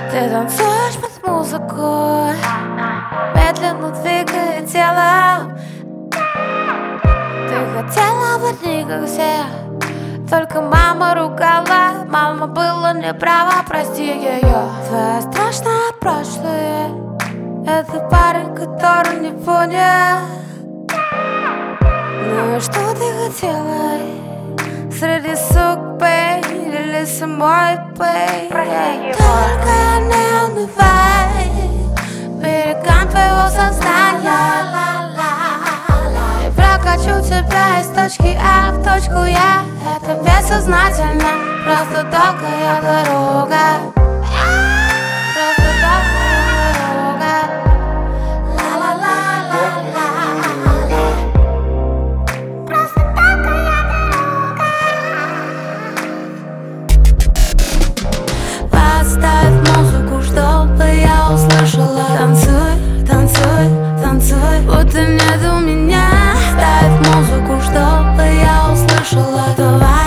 Ты танцуешь под музыку, медленно двигая телом. Ты хотела быть не как все, только мама ругала. Мама была неправа, прости ее. Твое страшное прошлое — это парень, который не понял. Ну и что ты хотела? Среди сук, бэй, или самой, бэй. Только не унывай берегам твоего сознания. И прокачу тебя из точки А в точку Я. Это бессознательно, просто долгая дорога. Просто долгая дорога. Ла-ла-ла-ла-ла. Просто долгая дорога. Поставь музыку, чтобы я услышала. Танцуй, танцуй, танцуй, будто нет у меня. Ставь музыку, чтобы я услышала. Давай.